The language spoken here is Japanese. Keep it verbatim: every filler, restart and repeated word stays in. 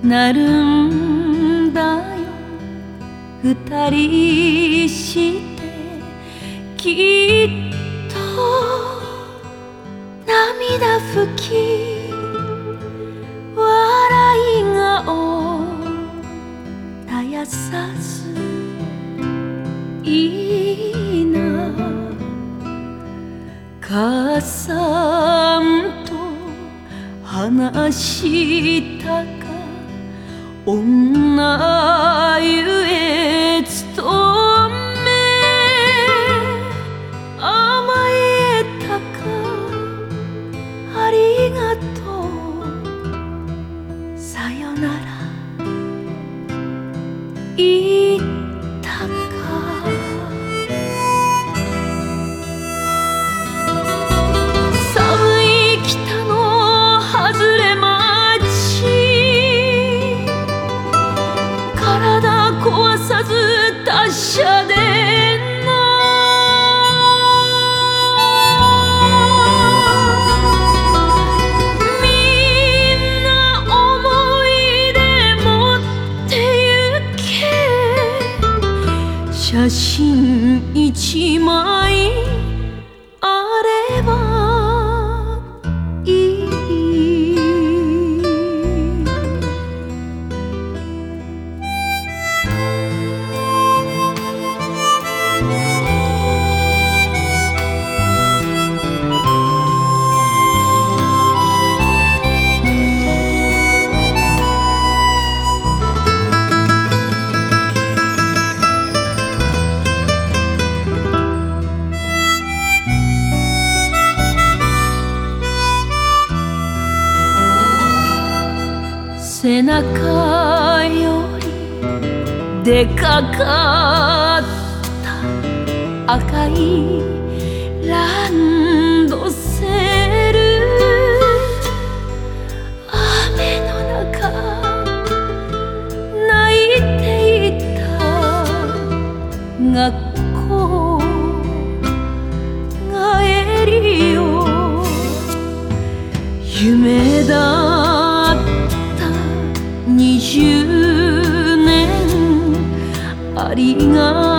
なるんだよ二人してきっと涙拭き笑い顔絶やさずいいな母さんと話したか女ゆえ勤め甘えたかありがとうさよなら言ったか寒い北の外れ町体壊さず達者でなみんな思い出持ってゆけ写真一枚あればいい背中よりでかかった赤いランドセル雨の中泣いていた学校帰りよ夢だにじゅうねんありが